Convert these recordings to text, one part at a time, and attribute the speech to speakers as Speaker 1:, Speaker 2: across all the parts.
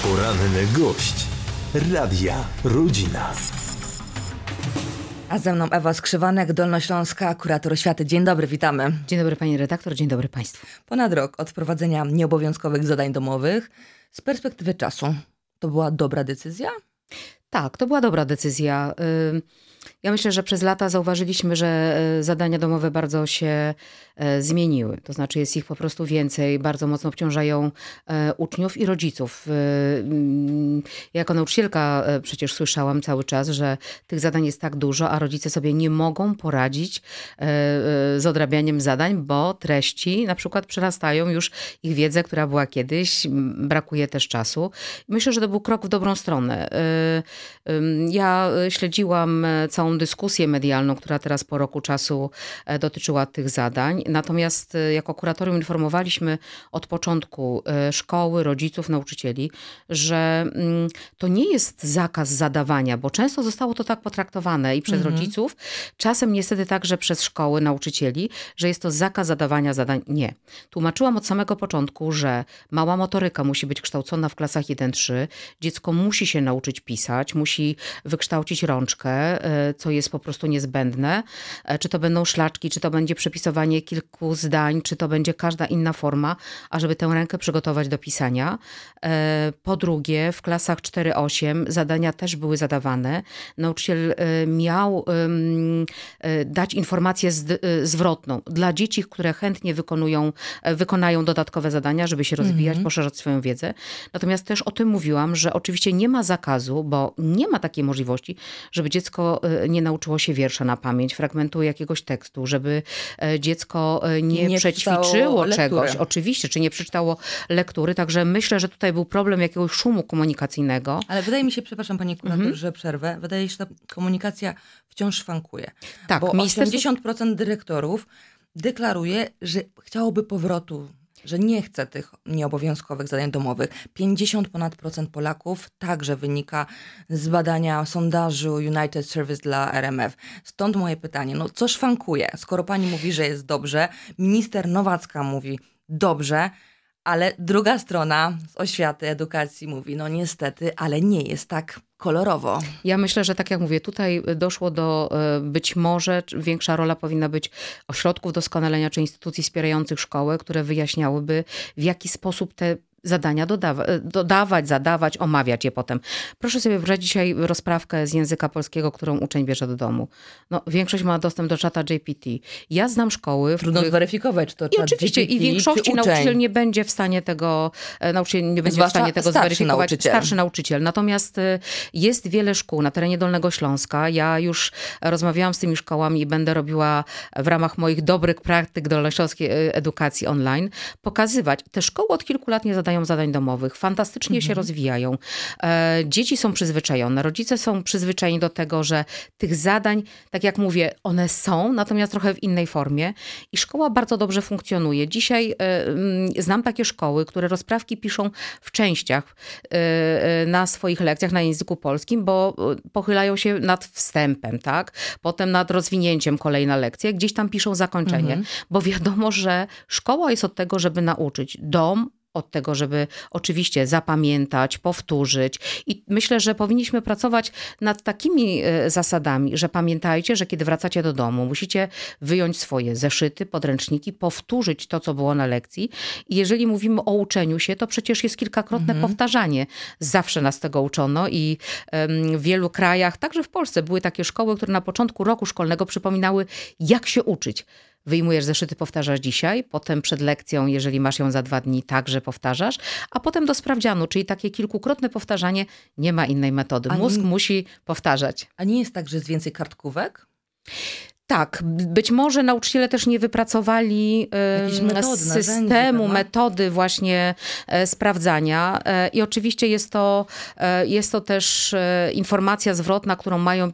Speaker 1: Poranny gość Radia Rodzina.
Speaker 2: A ze mną Ewa Skrzywanek, Dolnośląska, kurator oświaty. Dzień dobry, witamy.
Speaker 3: Dzień dobry pani redaktor, dzień dobry państwu.
Speaker 2: Ponad rok od wprowadzenia nieobowiązkowych zadań domowych. Z perspektywy czasu to była dobra decyzja?
Speaker 3: Tak, to była dobra decyzja. Ja myślę, że przez lata zauważyliśmy, że zadania domowe bardzo się zmieniły. To znaczy jest ich po prostu więcej, bardzo mocno obciążają uczniów i rodziców. Jako nauczycielka przecież słyszałam cały czas, że tych zadań jest tak dużo, a rodzice sobie nie mogą poradzić z odrabianiem zadań, bo treści na przykład przerastają już ich wiedzę, która była kiedyś. Brakuje też czasu. Myślę, że to był krok w dobrą stronę. Ja śledziłam całą dyskusję medialną, która teraz po roku czasu dotyczyła tych zadań. Natomiast jako kuratorium informowaliśmy od początku szkoły, rodziców, nauczycieli, że to nie jest zakaz zadawania, bo często zostało to tak potraktowane i przez rodziców, czasem niestety także przez szkoły, nauczycieli, że jest to zakaz zadawania zadań. Nie. Tłumaczyłam od samego początku, że mała motoryka musi być kształcona w klasach 1-3. Dziecko musi się nauczyć pisać, musi wykształcić rączkę, co jest po prostu niezbędne. Czy to będą szlaczki, czy to będzie przepisywanie kilku zdań, czy to będzie każda inna forma, ażeby tę rękę przygotować do pisania. Po drugie, w klasach 4-8 zadania też były zadawane. Nauczyciel miał dać informację zwrotną dla dzieci, które chętnie wykonają dodatkowe zadania, żeby się rozwijać, poszerzać swoją wiedzę. Natomiast też o tym mówiłam, że oczywiście nie ma zakazu, bo nie ma takiej możliwości, żeby dziecko nie nauczyło się wiersza na pamięć, fragmentu jakiegoś tekstu, żeby dziecko nie przećwiczyło czegoś, oczywiście, czy nie przeczytało lektury. Także myślę, że tutaj był problem jakiegoś szumu komunikacyjnego.
Speaker 2: Ale wydaje mi się, przepraszam pani kurator, że przerwę, wydaje się, że ta komunikacja wciąż szwankuje.
Speaker 3: Tak,
Speaker 2: bo 80% dyrektorów deklaruje, że chciałoby powrotu, że nie chce tych nieobowiązkowych zadań domowych. 50% Polaków także wynika z badania sondażu United Service dla RMF. Stąd moje pytanie, co szwankuje? Skoro pani mówi, że jest dobrze, minister Nowacka mówi dobrze, ale druga strona z oświaty, edukacji mówi, niestety, ale nie jest tak kolorowo.
Speaker 3: Ja myślę, że tak jak mówię, tutaj doszło do być może większa rola powinna być ośrodków doskonalenia czy instytucji wspierających szkołę, które wyjaśniałyby, w jaki sposób te zadania dodawać, zadawać, omawiać je potem. Proszę sobie wyobrazić dzisiaj rozprawkę z języka polskiego, którą uczeń bierze do domu. Większość ma dostęp do czata GPT. Ja znam szkoły,
Speaker 2: trudno zweryfikować, czy to czat
Speaker 3: oczywiście
Speaker 2: GPT,
Speaker 3: i w większości nauczyciel nie będzie w stanie tego, zweryfikować. Starszy nauczyciel. Natomiast jest wiele szkół na terenie Dolnego Śląska. Ja już rozmawiałam z tymi szkołami i będę robiła w ramach moich dobrych praktyk dolnośląskiej edukacji online, pokazywać. Te szkoły od kilku lat nie zadają zadań domowych. Fantastycznie się rozwijają. Dzieci są przyzwyczajone. Rodzice są przyzwyczajeni do tego, że tych zadań, tak jak mówię, one są, natomiast trochę w innej formie. I szkoła bardzo dobrze funkcjonuje. Dzisiaj znam takie szkoły, które rozprawki piszą w częściach na swoich lekcjach na języku polskim, bo pochylają się nad wstępem, tak? Potem nad rozwinięciem kolejna lekcja. Gdzieś tam piszą zakończenie, bo wiadomo, że szkoła jest od tego, żeby nauczyć. Dom od tego, żeby oczywiście zapamiętać, powtórzyć. I myślę, że powinniśmy pracować nad takimi zasadami, że pamiętajcie, że kiedy wracacie do domu, musicie wyjąć swoje zeszyty, podręczniki, powtórzyć to, co było na lekcji. I jeżeli mówimy o uczeniu się, to przecież jest kilkakrotne powtarzanie. Zawsze nas tego uczono i w wielu krajach, także w Polsce, były takie szkoły, które na początku roku szkolnego przypominały, jak się uczyć. Wyjmujesz zeszyty, powtarzasz dzisiaj, potem przed lekcją, jeżeli masz ją za 2 dni, także powtarzasz, a potem do sprawdzianu, czyli takie kilkukrotne powtarzanie, nie ma innej metody. Mózg musi powtarzać.
Speaker 2: A nie jest tak, że jest więcej kartkówek?
Speaker 3: Tak, być może nauczyciele też nie wypracowali systemu, metody właśnie sprawdzania i oczywiście jest to też informacja zwrotna, którą mają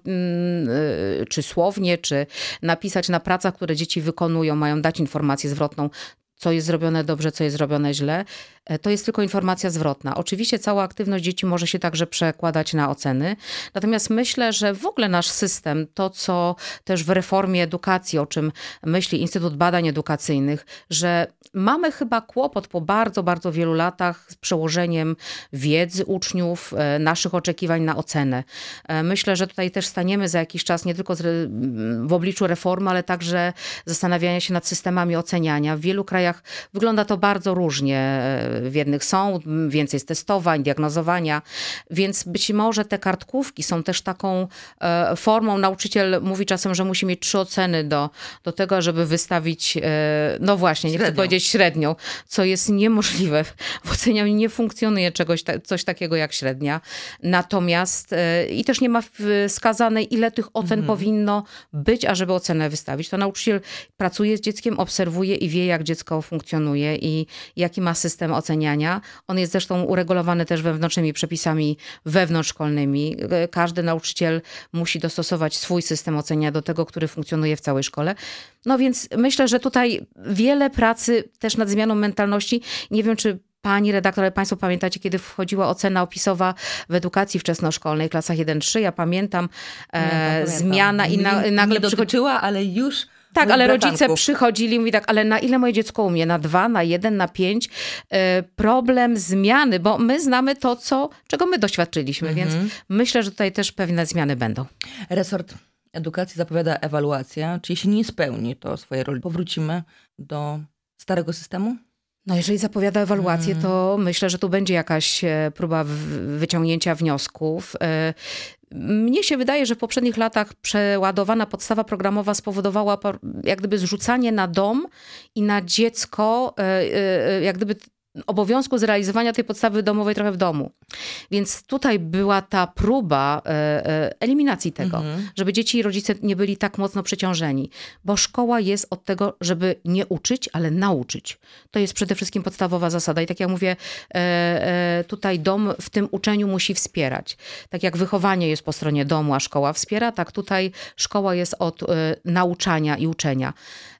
Speaker 3: czy słownie, czy napisać na pracach, które dzieci wykonują, mają dać informację zwrotną, co jest zrobione dobrze, co jest zrobione źle. To jest tylko informacja zwrotna. Oczywiście cała aktywność dzieci może się także przekładać na oceny. Natomiast myślę, że w ogóle nasz system, to co też w reformie edukacji, o czym myśli Instytut Badań Edukacyjnych, że mamy chyba kłopot po bardzo, bardzo wielu latach z przełożeniem wiedzy uczniów, naszych oczekiwań na ocenę. Myślę, że tutaj też staniemy za jakiś czas nie tylko w obliczu reformy, ale także zastanawiania się nad systemami oceniania. W wielu krajach wygląda to bardzo różnie. W jednych są więcej testowań, diagnozowania, więc być może te kartkówki są też taką formą. Nauczyciel mówi czasem, że musi mieć 3 oceny do tego, żeby wystawić, no właśnie, nie chcę powiedzieć średnią, co jest niemożliwe. W ocenianiu nie funkcjonuje coś takiego jak średnia. Natomiast i też nie ma wskazanej, ile tych ocen powinno być, ażeby ocenę wystawić. To nauczyciel pracuje z dzieckiem, obserwuje i wie, jak dziecko funkcjonuje i jaki ma system oceniania. On jest zresztą uregulowany też wewnętrznymi przepisami wewnątrzszkolnymi. Każdy nauczyciel musi dostosować swój system oceniania do tego, który funkcjonuje w całej szkole. No więc myślę, że tutaj wiele pracy też nad zmianą mentalności. Nie wiem, czy pani redaktor, ale państwo pamiętacie, kiedy wchodziła ocena opisowa w edukacji wczesnoszkolnej, klasach 1-3, ja pamiętam, zmiana i nagle
Speaker 2: nie dotyczyła, ale już...
Speaker 3: Tak, ale rodzice przychodzili i mówili tak, ale na ile moje dziecko umie? Na 2, na 1, na 5? Problem zmiany, bo my znamy to, czego my doświadczyliśmy, więc myślę, że tutaj też pewne zmiany będą.
Speaker 2: Resort edukacji zapowiada ewaluację. Czy jeśli nie spełni to swojej roli, powrócimy do starego systemu?
Speaker 3: No jeżeli zapowiada ewaluację, to myślę, że tu będzie jakaś próba wyciągnięcia wniosków. Mnie się wydaje, że w poprzednich latach przeładowana podstawa programowa spowodowała jak gdyby zrzucanie na dom i na dziecko, jak gdyby obowiązku zrealizowania tej podstawy domowej trochę w domu. Więc tutaj była ta próba eliminacji tego, żeby dzieci i rodzice nie byli tak mocno przeciążeni. Bo szkoła jest od tego, żeby nie uczyć, ale nauczyć. To jest przede wszystkim podstawowa zasada. I tak jak mówię, tutaj dom w tym uczeniu musi wspierać. Tak jak wychowanie jest po stronie domu, a szkoła wspiera, tak tutaj szkoła jest od nauczania i uczenia.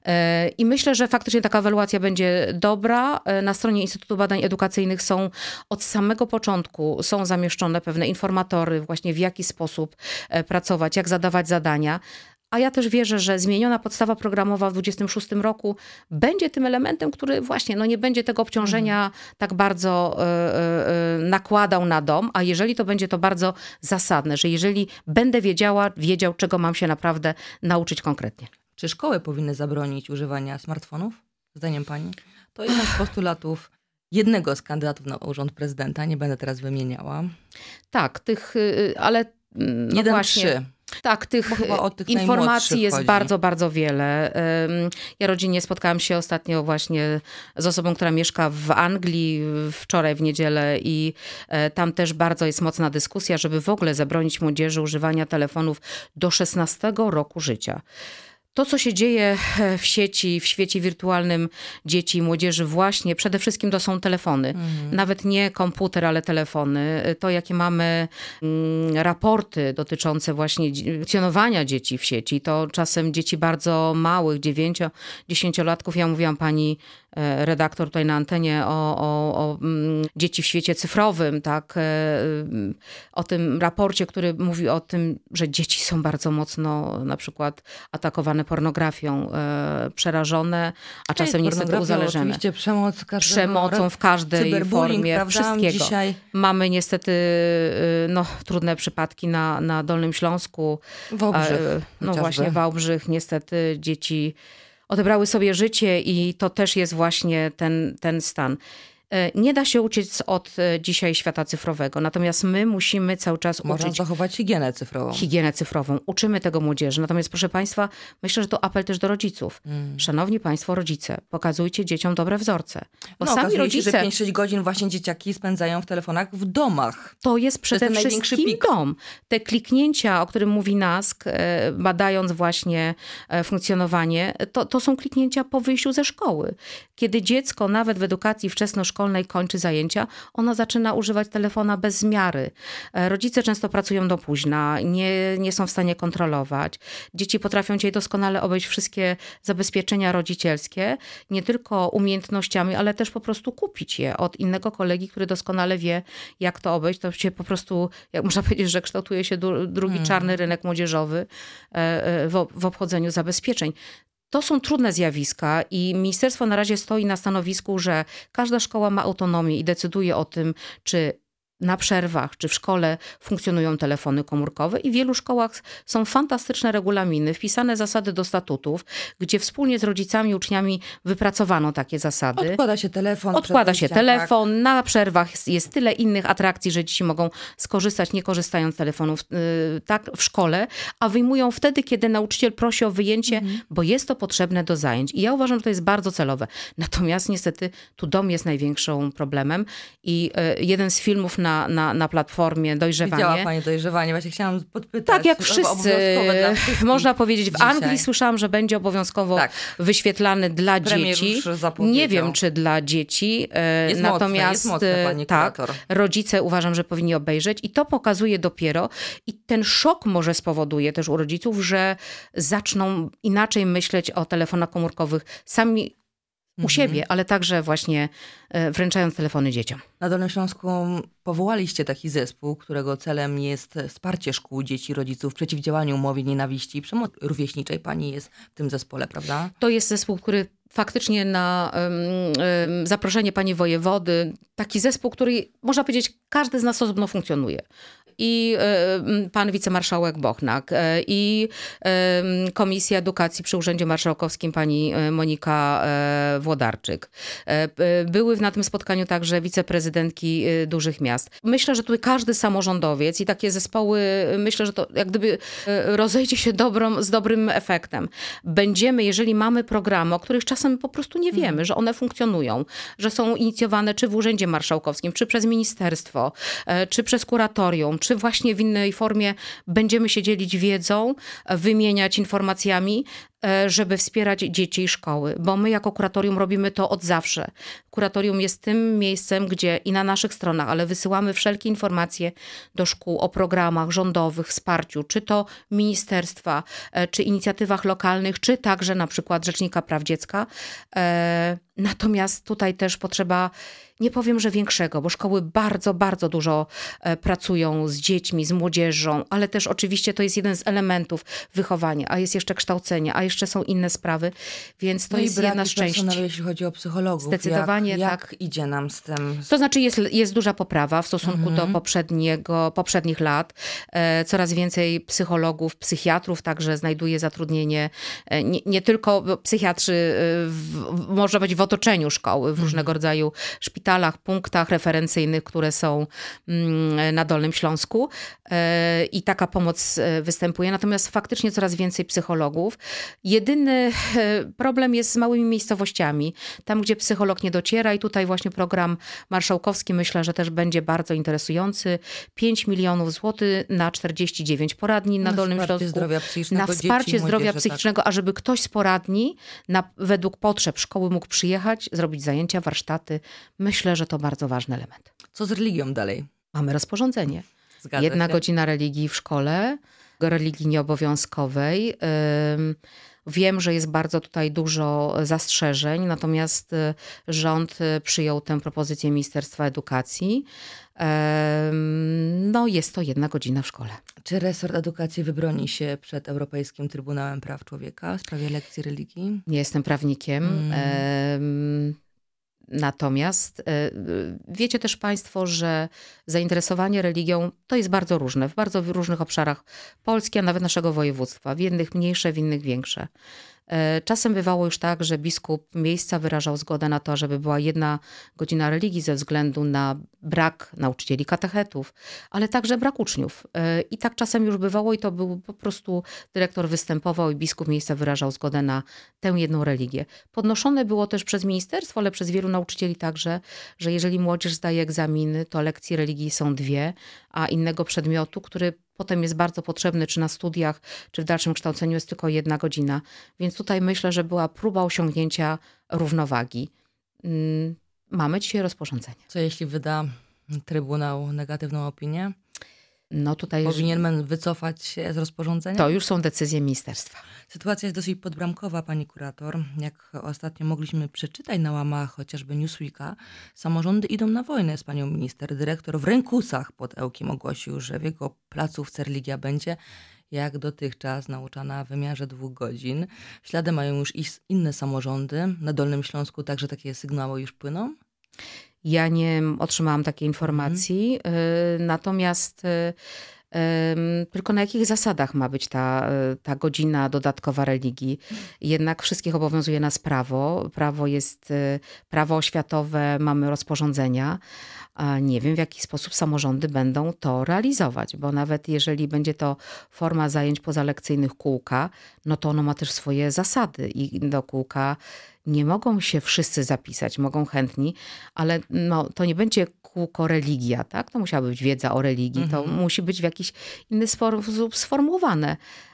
Speaker 3: I myślę, że faktycznie taka ewaluacja będzie dobra. Na stronie Instytutu Badań Edukacyjnych od samego początku są zamieszczone pewne informatory, właśnie w jaki sposób pracować, jak zadawać zadania. A ja też wierzę, że zmieniona podstawa programowa w 2026 roku będzie tym elementem, który właśnie nie będzie tego obciążenia tak bardzo nakładał na dom, a jeżeli to będzie to bardzo zasadne, że jeżeli będę wiedział, czego mam się naprawdę nauczyć konkretnie.
Speaker 2: Czy szkoły powinny zabronić używania smartfonów? Zdaniem pani? To jeden z postulatów jednego z kandydatów na urząd prezydenta. Nie będę teraz wymieniała.
Speaker 3: Tak, ale no
Speaker 2: 1,
Speaker 3: właśnie.
Speaker 2: 3.
Speaker 3: Tak, tych informacji jest bardzo, bardzo wiele. Ja rodzinnie spotkałam się ostatnio właśnie z osobą, która mieszka w Anglii wczoraj w niedzielę i tam też bardzo jest mocna dyskusja, żeby w ogóle zabronić młodzieży używania telefonów do 16 roku życia. To, co się dzieje w sieci, w świecie wirtualnym dzieci i młodzieży właśnie, przede wszystkim to są telefony. Nawet nie komputer, ale telefony. To, jakie mamy raporty dotyczące właśnie funkcjonowania dzieci w sieci, to czasem dzieci bardzo małych, 9-10-latków. Ja mówiłam pani redaktor tutaj na antenie o dzieci w świecie cyfrowym, tak? O tym raporcie, który mówi o tym, że dzieci są bardzo mocno na przykład atakowane pornografią, przerażone, a czasem niestety uzależnione.
Speaker 2: Oczywiście
Speaker 3: przemocą w każdej formie, prawda? Wszystkiego. Dzisiaj mamy niestety trudne przypadki na Dolnym Śląsku.
Speaker 2: Wałbrzych.
Speaker 3: Właśnie Wałbrzych. Niestety dzieci odebrały sobie życie i to też jest właśnie ten stan. Nie da się uciec od dzisiaj świata cyfrowego, natomiast my musimy cały czas
Speaker 2: Można zachować higienę cyfrową.
Speaker 3: Higienę cyfrową. Uczymy tego młodzieży. Natomiast proszę państwa, myślę, że to apel też do rodziców. Szanowni państwo rodzice, pokazujcie dzieciom dobre wzorce. Bo sami rodzice...
Speaker 2: że 5-6 godzin właśnie dzieciaki spędzają w telefonach w domach.
Speaker 3: To jest przede wszystkim dom. Te kliknięcia, o którym mówi NASK, badając właśnie funkcjonowanie, to są kliknięcia po wyjściu ze szkoły. Kiedy dziecko nawet w edukacji wczesnoszkolnej szkolnej kończy zajęcia, ona zaczyna używać telefona bez zmiary. Rodzice często pracują do późna, nie są w stanie kontrolować. Dzieci potrafią dzisiaj doskonale obejść wszystkie zabezpieczenia rodzicielskie, nie tylko umiejętnościami, ale też po prostu kupić je od innego kolegi, który doskonale wie, jak to obejść. To się po prostu, jak można powiedzieć, że kształtuje się drugi czarny rynek młodzieżowy w obchodzeniu zabezpieczeń. To są trudne zjawiska i ministerstwo na razie stoi na stanowisku, że każda szkoła ma autonomię i decyduje o tym, czy na przerwach czy w szkole funkcjonują telefony komórkowe i w wielu szkołach są fantastyczne regulaminy, wpisane zasady do statutów, gdzie wspólnie z rodzicami i uczniami wypracowano takie zasady.
Speaker 2: Odkłada się telefon.
Speaker 3: Odkłada się telefon,
Speaker 2: tak.
Speaker 3: na przerwach jest tyle innych atrakcji, że dzieci mogą skorzystać, nie korzystając z telefonów tak w szkole, a wyjmują wtedy, kiedy nauczyciel prosi o wyjęcie, bo jest to potrzebne do zajęć. I ja uważam, że to jest bardzo celowe. Natomiast niestety tu dom jest największym problemem i jeden z filmów na platformie Dojrzewanie.
Speaker 2: Widziała pani Dojrzewanie, właśnie chciałam podpytać.
Speaker 3: Tak, jak wszyscy. Można powiedzieć, w
Speaker 2: dzisiaj.
Speaker 3: Anglii słyszałam, że będzie obowiązkowo wyświetlany dla
Speaker 2: Premier
Speaker 3: dzieci.
Speaker 2: już zapowiedział.
Speaker 3: Nie wiem, czy dla dzieci.
Speaker 2: Jest
Speaker 3: Natomiast
Speaker 2: mocne, pani kurator.
Speaker 3: rodzice uważam, że powinni obejrzeć i to pokazuje dopiero i ten szok może spowoduje też u rodziców, że zaczną inaczej myśleć o telefonach komórkowych sami u siebie, ale także właśnie wręczając telefony dzieciom.
Speaker 2: Na Dolnym Śląsku powołaliście taki zespół, którego celem jest wsparcie szkół, dzieci, rodziców w przeciwdziałaniu mowie nienawiści i przemocy rówieśniczej. Pani jest w tym zespole, prawda?
Speaker 3: To jest zespół, który faktycznie na zaproszenie pani wojewody, taki zespół, który można powiedzieć każdy z nas osobno funkcjonuje. I pan wicemarszałek Bochnak, i Komisja Edukacji przy Urzędzie Marszałkowskim pani Monika Włodarczyk. Były na tym spotkaniu także wiceprezydentki dużych miast. Myślę, że tutaj każdy samorządowiec i takie zespoły, myślę, że to jak gdyby rozejdzie się z dobrym efektem. Będziemy, jeżeli mamy programy, o których czasem po prostu nie wiemy, że one funkcjonują, że są inicjowane czy w Urzędzie Marszałkowskim, czy przez ministerstwo, czy przez kuratorium, czy właśnie w innej formie będziemy się dzielić wiedzą, wymieniać informacjami, żeby wspierać dzieci i szkoły. Bo my jako kuratorium robimy to od zawsze. Kuratorium jest tym miejscem, gdzie i na naszych stronach, ale wysyłamy wszelkie informacje do szkół o programach rządowych, wsparciu, czy to ministerstwa, czy inicjatywach lokalnych, czy także na przykład Rzecznika Praw Dziecka. Natomiast tutaj też potrzeba, nie powiem, że większego, bo szkoły bardzo, bardzo dużo pracują z dziećmi, z młodzieżą, ale też oczywiście to jest jeden z elementów wychowania, a jest jeszcze kształcenie, a jeszcze są inne sprawy, więc to jest jedna z części.
Speaker 2: Jeśli chodzi o psychologów.
Speaker 3: Zdecydowanie
Speaker 2: jak idzie nam z tym?
Speaker 3: To znaczy jest duża poprawa w stosunku do poprzednich lat. Coraz więcej psychologów, psychiatrów także znajduje zatrudnienie. Nie tylko psychiatrzy może być w otoczeniu szkoły, w różnego rodzaju szpitalach, punktach referencyjnych, które są na Dolnym Śląsku i taka pomoc występuje. Natomiast faktycznie coraz więcej psychologów. Jedyny problem jest z małymi miejscowościami, tam gdzie psycholog nie dociera i tutaj właśnie program marszałkowski myślę, że też będzie bardzo interesujący. 5 milionów złotych na 49 poradni na Dolnym Śląsku. Na wsparcie zdrowia psychicznego, a żeby ktoś z poradni według potrzeb szkoły mógł przyjechać, zrobić zajęcia, warsztaty. Myślę, że to bardzo ważny element.
Speaker 2: Co z religią dalej?
Speaker 3: Mamy rozporządzenie.
Speaker 2: Zgadza
Speaker 3: 1
Speaker 2: się.
Speaker 3: godzina religii w szkole, religii nieobowiązkowej. Wiem, że jest bardzo tutaj dużo zastrzeżeń, natomiast rząd przyjął tę propozycję Ministerstwa Edukacji. No, jest to 1 godzina w szkole.
Speaker 2: Czy resort edukacji wybroni się przed Europejskim Trybunałem Praw Człowieka w sprawie lekcji religii?
Speaker 3: Nie jestem prawnikiem. Natomiast wiecie też państwo, że zainteresowanie religią to jest bardzo różne, w bardzo różnych obszarach Polski, a nawet naszego województwa. W jednych mniejsze, w innych większe. Czasem bywało już tak, że biskup miejsca wyrażał zgodę na to, żeby była 1 godzina religii ze względu na brak nauczycieli katechetów, ale także brak uczniów. I tak czasem już bywało i to był po prostu dyrektor występował i biskup miejsca wyrażał zgodę na tę 1 religię. Podnoszone było też przez ministerstwo, ale przez wielu nauczycieli także, że jeżeli młodzież zdaje egzaminy, to lekcji religii są 2, a innego przedmiotu, który potem jest bardzo potrzebny, czy na studiach, czy w dalszym kształceniu jest tylko 1 godzina. Więc tutaj myślę, że była próba osiągnięcia równowagi. Mamy dzisiaj rozporządzenie.
Speaker 2: Co jeśli wyda Trybunał negatywną opinię?
Speaker 3: No tutaj
Speaker 2: Powinien wycofać się z rozporządzenia?
Speaker 3: to już są decyzje ministerstwa.
Speaker 2: Sytuacja jest dosyć podbramkowa, pani kurator. Jak ostatnio mogliśmy przeczytać na łamach chociażby Newsweeka, samorządy idą na wojnę z panią minister. Dyrektor w rękusach pod Ełkiem ogłosił, że w jego placówce religia będzie jak dotychczas nauczana w wymiarze 2 godzin. Śladem mają już inne samorządy. Na Dolnym Śląsku także takie sygnały już płyną?
Speaker 3: Ja nie otrzymałam takiej informacji, natomiast tylko na jakich zasadach ma być ta godzina dodatkowa religii? Jednak wszystkich obowiązuje nas prawo. Prawo jest prawo oświatowe, mamy rozporządzenia. A nie wiem, w jaki sposób samorządy będą to realizować, bo nawet jeżeli będzie to forma zajęć pozalekcyjnych kółka, no to ono ma też swoje zasady i do kółka nie mogą się wszyscy zapisać, mogą chętni, ale no, to nie będzie kółko religia, tak? To musiała być wiedza o religii, to musi być w jakiś inny sposób sformułowane.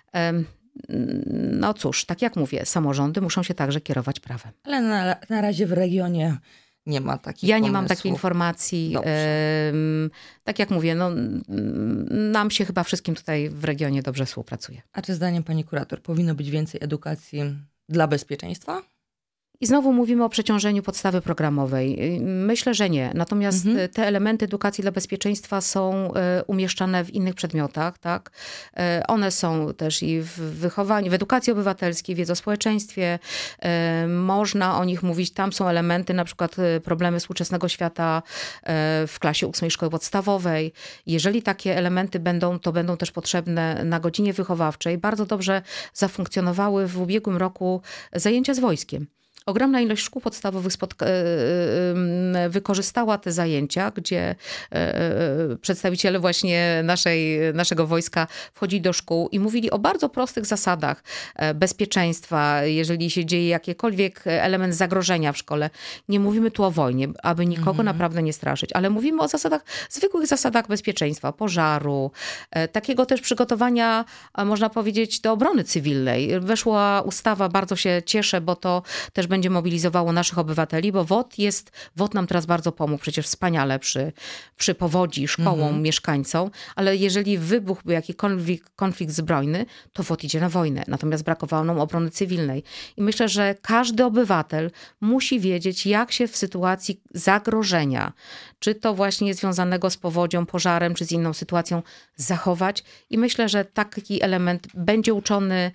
Speaker 3: No cóż, tak jak mówię, samorządy muszą się także kierować prawem.
Speaker 2: Ale na razie w regionie nie ma takich
Speaker 3: Ja nie mam
Speaker 2: pomysłów.
Speaker 3: takiej informacji.
Speaker 2: Dobrze.
Speaker 3: Tak jak mówię, no, nam się chyba wszystkim tutaj w regionie dobrze współpracuje.
Speaker 2: A czy zdaniem pani kurator powinno być więcej edukacji dla bezpieczeństwa?
Speaker 3: I znowu mówimy o przeciążeniu podstawy programowej. Myślę, że nie. Natomiast te elementy edukacji dla bezpieczeństwa są umieszczane w innych przedmiotach, tak? One są też i w wychowaniu, w edukacji obywatelskiej, wiedzy o społeczeństwie. Można o nich mówić. Tam są elementy, na przykład problemy współczesnego świata w klasie 8 szkoły podstawowej. Jeżeli takie elementy będą, to będą też potrzebne na godzinie wychowawczej. Bardzo dobrze zafunkcjonowały w ubiegłym roku zajęcia z wojskiem. Ogromna ilość szkół podstawowych wykorzystała te zajęcia, gdzie przedstawiciele właśnie naszego wojska wchodzili do szkół i mówili o bardzo prostych zasadach bezpieczeństwa, jeżeli się dzieje jakikolwiek element zagrożenia w szkole. Nie mówimy tu o wojnie, aby nikogo naprawdę nie straszyć, ale mówimy o zasadach, zwykłych zasadach bezpieczeństwa, pożaru, takiego też przygotowania, można powiedzieć, do obrony cywilnej. Weszła ustawa, bardzo się cieszę, bo to też będzie mobilizowało naszych obywateli, bo WOT nam teraz bardzo pomógł, przecież wspaniale przy powodzi szkołom, mieszkańcom, ale jeżeli wybuchłby jakikolwiek konflikt zbrojny, to WOT idzie na wojnę. Natomiast brakowało nam obrony cywilnej. I myślę, że każdy obywatel musi wiedzieć, jak się w sytuacji zagrożenia, czy to właśnie związanego z powodzią, pożarem, czy z inną sytuacją, zachować. I myślę, że taki element będzie uczony.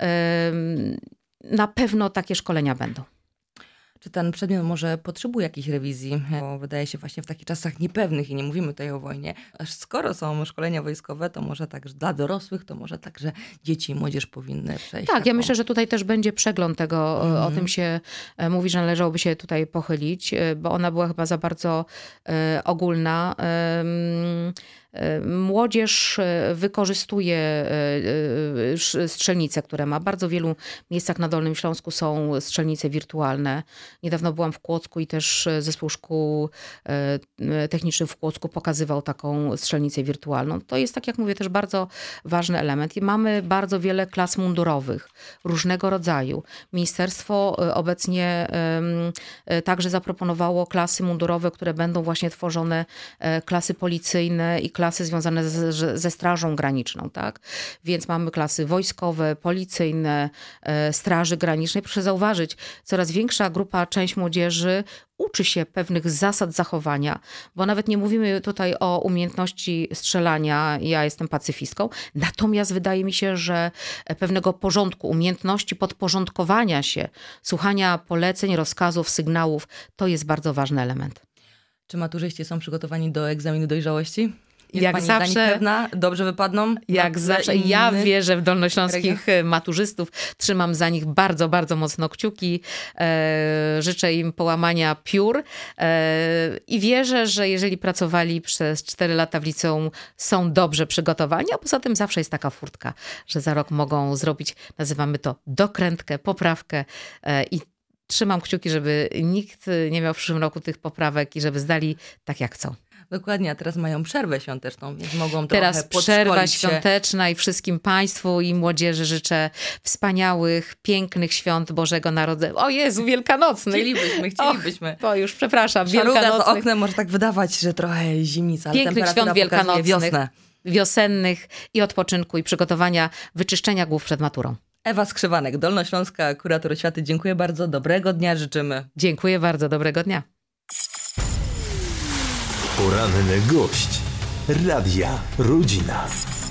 Speaker 3: Na pewno takie szkolenia będą.
Speaker 2: Czy ten przedmiot może potrzebuje jakiejś rewizji? Bo wydaje się właśnie w takich czasach niepewnych i nie mówimy tutaj o wojnie. Aż skoro są szkolenia wojskowe, to może także dla dorosłych, to może także dzieci i młodzież powinny przejść.
Speaker 3: Tak, ja myślę, że tutaj też będzie przegląd tego. O tym się mówi, że należałoby się tutaj pochylić, bo ona była chyba za bardzo ogólna. Młodzież wykorzystuje strzelnice, które ma. W bardzo wielu miejscach na Dolnym Śląsku są strzelnice wirtualne. Niedawno byłam w Kłodzku i też zespół szkół technicznych w Kłodzku pokazywał taką strzelnicę wirtualną. To jest, tak jak mówię, też bardzo ważny element. I mamy bardzo wiele klas mundurowych, różnego rodzaju. Ministerstwo obecnie także zaproponowało klasy mundurowe, które będą właśnie tworzone, klasy policyjne i klasy związane ze Strażą Graniczną, tak? Więc mamy klasy wojskowe, policyjne, Straży Granicznej. Proszę zauważyć, coraz większa część młodzieży uczy się pewnych zasad zachowania, bo nawet nie mówimy tutaj o umiejętności strzelania, ja jestem pacyfistką, natomiast wydaje mi się, że pewnego porządku, umiejętności podporządkowania się, słuchania poleceń, rozkazów, sygnałów, to jest bardzo ważny element.
Speaker 2: Czy maturzyści są przygotowani do egzaminu dojrzałości? Jest
Speaker 3: Jak
Speaker 2: pani
Speaker 3: zawsze,
Speaker 2: za nich pewna? Dobrze wypadną?
Speaker 3: Jak zawsze. Ja wierzę w dolnośląskich maturzystów. Trzymam za nich bardzo, bardzo mocno kciuki. Życzę im połamania piór. I wierzę, że jeżeli pracowali przez 4 lata w liceum, są dobrze przygotowani. A poza tym zawsze jest taka furtka, że za rok mogą zrobić, nazywamy to dokrętkę, poprawkę i trzymam kciuki, żeby nikt nie miał w przyszłym roku tych poprawek i żeby zdali tak jak chcą.
Speaker 2: Dokładnie, a teraz mają przerwę świąteczną, więc mogą
Speaker 3: Teraz
Speaker 2: trochę
Speaker 3: przerwa
Speaker 2: podszkolić się.
Speaker 3: świąteczna i wszystkim Państwu i młodzieży życzę wspaniałych, pięknych świąt Bożego Narodzenia. O Jezu, wielkanocnych!
Speaker 2: Chcielibyśmy.
Speaker 3: To już, przepraszam,
Speaker 2: Szaruga za
Speaker 3: wielkanocnych.
Speaker 2: oknem może tak wydawać, że trochę zimnica, ale
Speaker 3: Pięknych
Speaker 2: temperatura
Speaker 3: świąt
Speaker 2: pokazuje
Speaker 3: wielkanocnych,
Speaker 2: wiosnę.
Speaker 3: wiosennych i odpoczynku i przygotowania, wyczyszczenia głów przed maturą.
Speaker 2: Ewa Skrzywanek, Dolnośląska Kurator Oświaty. Dziękuję bardzo, dobrego dnia życzymy.
Speaker 3: Dziękuję bardzo, dobrego dnia.
Speaker 1: Poranny gość Radia Rodzina.